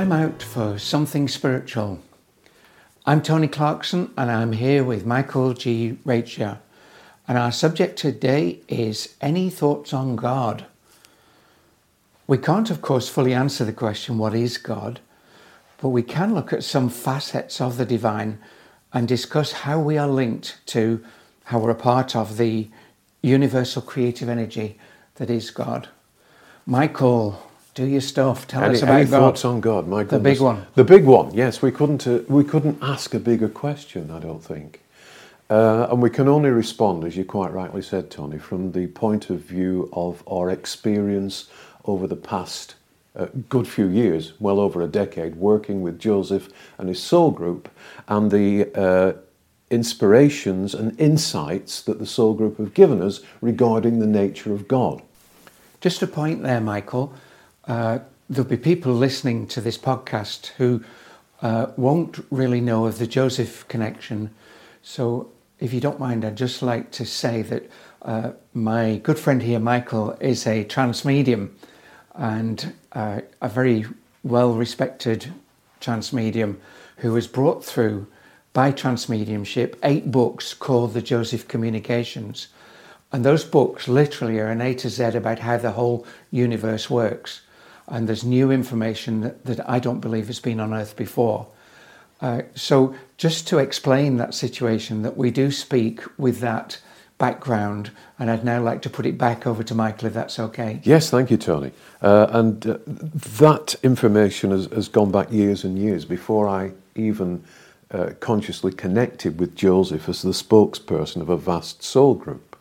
Time out for something spiritual. I'm Tony Clarkson and I'm here with Michael G. Racher, and our subject today is any thoughts on God. We can't of course fully answer the question what is God, but we can look at some facets of the divine and discuss how we are linked to, how we're a part of the universal creative energy that is God. Michael, do your stuff. Tell us about any God. thoughts on God? My The goodness. big one. The big one. Yes, we couldn't ask a bigger question, I don't think, and we can only respond, as you quite rightly said, Tony, from the point of view of our experience over the past good few years, well over a decade, working with Joseph and his soul group, and the inspirations and insights that the soul group have given us regarding the nature of God. Just a point there, Michael. There'll be people listening to this podcast who won't really know of the Joseph connection. So if you don't mind, I'd just like to say that my good friend here, Michael, is a trance medium and a very well-respected trance medium who was brought through by trance mediumship 8 books called the Joseph Communications. And those books literally are an A to Z about how the whole universe works. And there's new information that I don't believe has been unearthed before. So just to explain that situation, that we do speak with that background, and I'd now like to put it back over to Michael, if that's okay. Yes, thank you, Tony. And that information has gone back years and years before I even consciously connected with Joseph as the spokesperson of a vast soul group.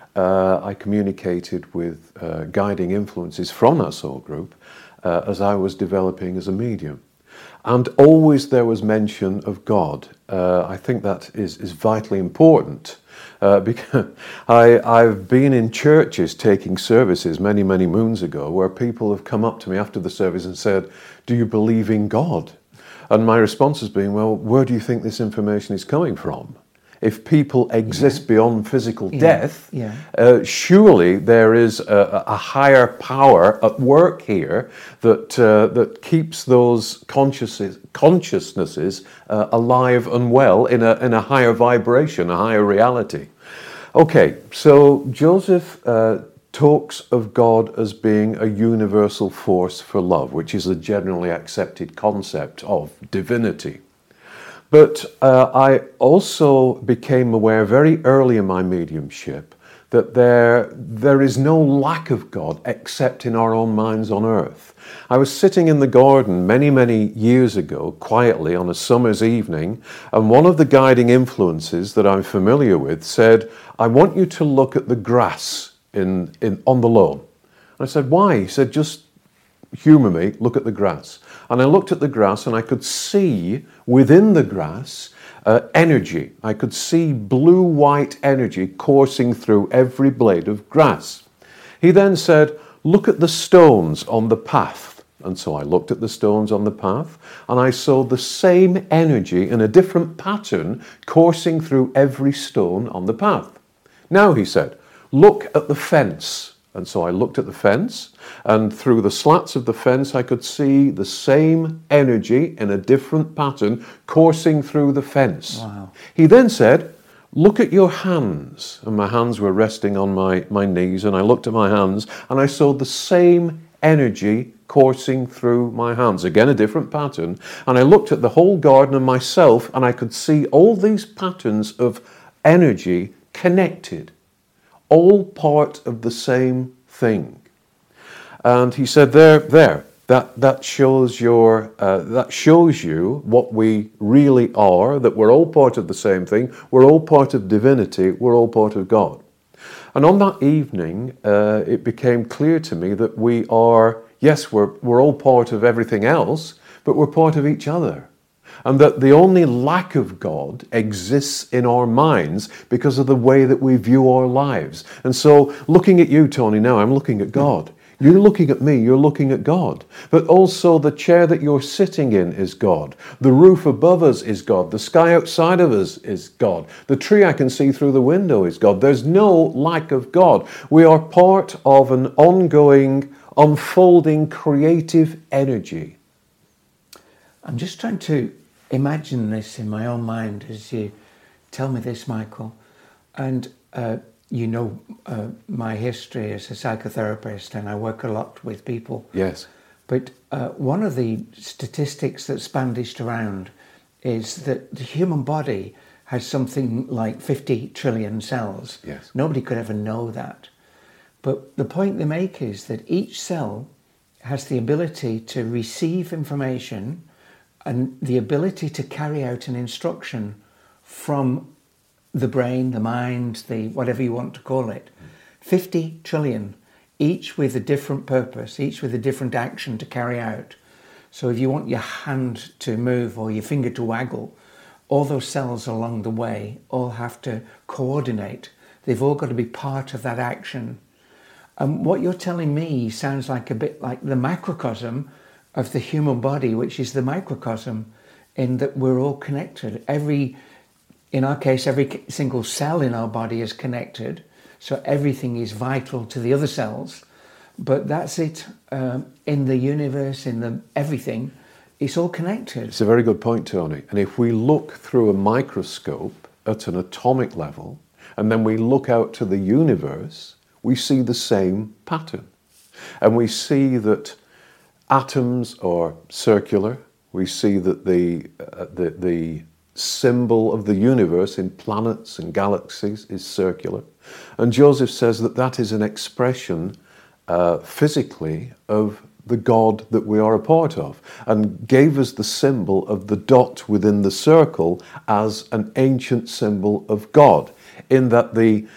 I communicated with guiding influences from that soul group as I was developing as a medium. And always there was mention of God. I think that is vitally important because I've been in churches taking services many, many moons ago where people have come up to me after the service and said, "Do you believe in God?" And my response has been, well, where do you think this information is coming from? If people exist beyond physical death, surely there is a higher power at work here that keeps those consciousnesses alive and well in a higher vibration, a higher reality. Okay, so Joseph talks of God as being a universal force for love, which is a generally accepted concept of divinity. But I also became aware very early in my mediumship that there is no lack of God except in our own minds on earth. I was sitting in the garden many, many years ago, quietly on a summer's evening, and one of the guiding influences that I'm familiar with said, "I want you to look at the grass on the lawn." And I said, "Why?" He said, "Just humour me, look at the grass." And I looked at the grass and I could see within the grass energy. I could see blue-white energy coursing through every blade of grass. He then said, "Look at the stones on the path." And so I looked at the stones on the path and I saw the same energy in a different pattern coursing through every stone on the path. "Now," he said, "look at the fence." And so I looked at the fence, and through the slats of the fence I could see the same energy in a different pattern coursing through the fence. Wow. He then said, "Look at your hands." And my hands were resting on my knees, and I looked at my hands, and I saw the same energy coursing through my hands. Again, a different pattern. And I looked at the whole garden and myself, and I could see all these patterns of energy connected, all part of the same thing. And he said, that shows you what we really are, that we're all part of the same thing, we're all part of divinity, we're all part of God. And on that evening, it became clear to me that we are, yes, we're all part of everything else, but we're part of each other. And that the only lack of God exists in our minds because of the way that we view our lives. And so, looking at you, Tony, now I'm looking at God. You're looking at me, you're looking at God. But also the chair that you're sitting in is God. The roof above us is God. The sky outside of us is God. The tree I can see through the window is God. There's no lack of God. We are part of an ongoing, unfolding creative energy. I'm just trying to imagine this in my own mind as you tell me this, Michael. And my history as a psychotherapist, and I work a lot with people. Yes. But one of the statistics that's bandaged around is that the human body has something like 50 trillion cells. Yes. Nobody could ever know that. But the point they make is that each cell has the ability to receive information and the ability to carry out an instruction from the brain, the mind, the whatever you want to call it. 50 trillion, each with a different purpose, each with a different action to carry out. So if you want your hand to move or your finger to waggle, all those cells along the way all have to coordinate. They've all got to be part of that action. And what you're telling me sounds like a bit like the macrocosm of the human body, which is the microcosm, in that we're all connected. In our case, every single cell in our body is connected, so everything is vital to the other cells. But that's it. In the universe, everything, it's all connected. It's a very good point, Tony. And if we look through a microscope at an atomic level, and then we look out to the universe, we see the same pattern. And we see that atoms are circular. We see that the symbol of the universe in planets and galaxies is circular. And Joseph says that that is an expression physically of the God that we are a part of, and gave us the symbol of the dot within the circle as an ancient symbol of God, in that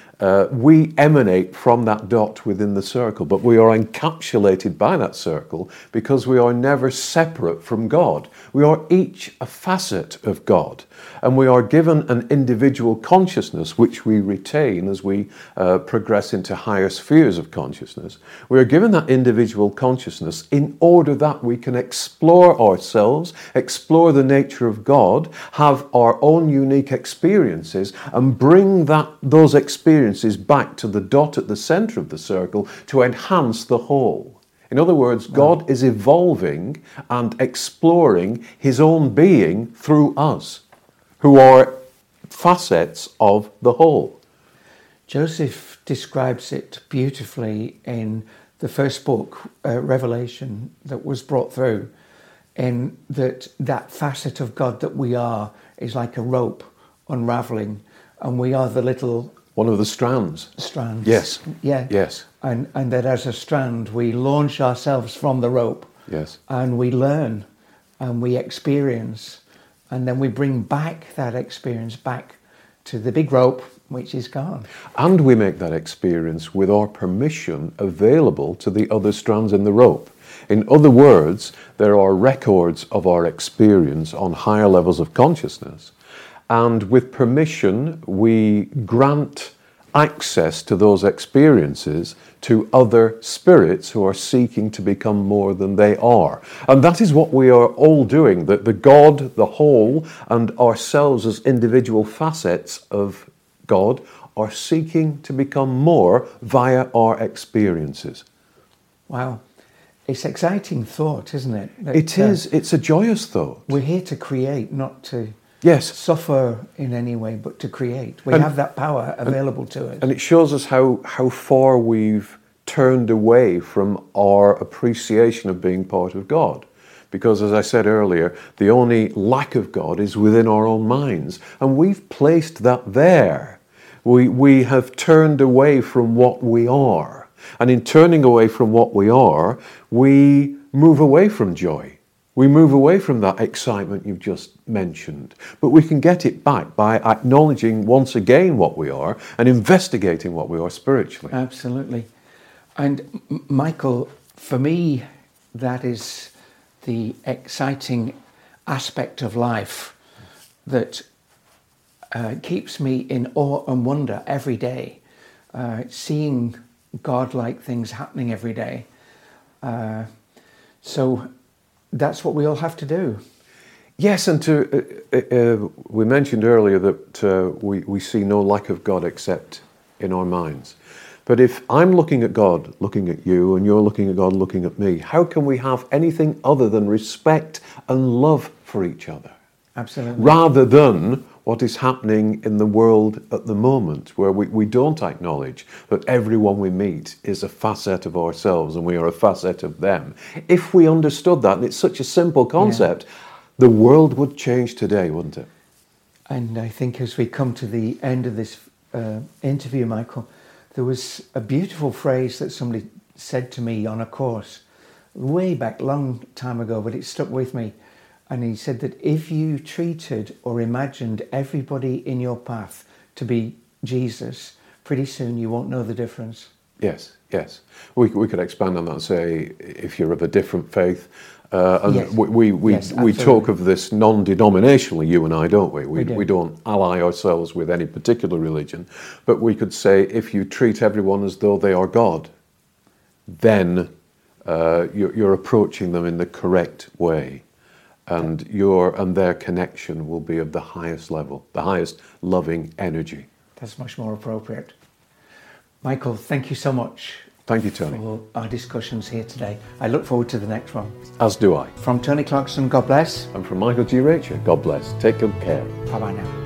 we emanate from that dot within the circle, but we are encapsulated by that circle because we are never separate from God. We are each a facet of God, and we are given an individual consciousness which we retain as we progress into higher spheres of consciousness. We are given that individual consciousness in order that we can explore ourselves, explore the nature of God, have our own unique experiences, and bring those experiences back to the dot at the center of the circle to enhance the whole. In other words, God is evolving and exploring his own being through us, who are facets of the whole. Joseph describes it beautifully in the first book, Revelation, that was brought through, in that facet of God that we are is like a rope unraveling, and we are the little... One of the strands. Strands. Yes. Yeah. Yes. And that as a strand, we launch ourselves from the rope. Yes. And we learn and we experience. And then we bring back that experience back to the big rope, which is God. And we make that experience with our permission available to the other strands in the rope. In other words, there are records of our experience on higher levels of consciousness. And with permission, we grant access to those experiences to other spirits who are seeking to become more than they are. And that is what we are all doing, that the God, the whole, and ourselves as individual facets of God are seeking to become more via our experiences. Wow. It's exciting thought, isn't it? It is. It's a joyous thought. We're here to create, not to... Yes. Suffer in any way, but to create. We have that power available to us. And it shows us how far we've turned away from our appreciation of being part of God. Because, as I said earlier, the only lack of God is within our own minds. And we've placed that there. We have turned away from what we are. And in turning away from what we are, we move away from joy. We move away from that excitement you've just mentioned, but we can get it back by acknowledging once again what we are and investigating what we are spiritually. Absolutely. And Michael, for me, that is the exciting aspect of life that keeps me in awe and wonder every day, seeing God-like things happening every day. So that's what we all have to do. Yes, and we mentioned earlier that we see no lack of God except in our minds. But if I'm looking at God, looking at you, and you're looking at God, looking at me, how can we have anything other than respect and love for each other. Absolutely. Rather than what is happening in the world at the moment, where we don't acknowledge that everyone we meet is a facet of ourselves and we are a facet of them. If we understood that, and it's such a simple concept, the world would change today, wouldn't it? And I think as we come to the end of this interview, Michael, there was a beautiful phrase that somebody said to me on a course way back, long time ago, but it stuck with me. And he said that if you treated or imagined everybody in your path to be Jesus, pretty soon you won't know the difference. Yes, yes. We could expand on that and say, if you're of a different faith, and Yes. we talk of this non-denominationally, you and I, don't we? We do. We don't ally ourselves with any particular religion, but we could say if you treat everyone as though they are God, then you're approaching them in the correct way. And their connection will be of the highest level, the highest loving energy. That's much more appropriate. Michael, thank you so much. Thank you, Tony. For our discussions here today. I look forward to the next one. As do I. From Tony Clarkson, God bless. And from Michael G. Racher, God bless. Take good care. Bye-bye now.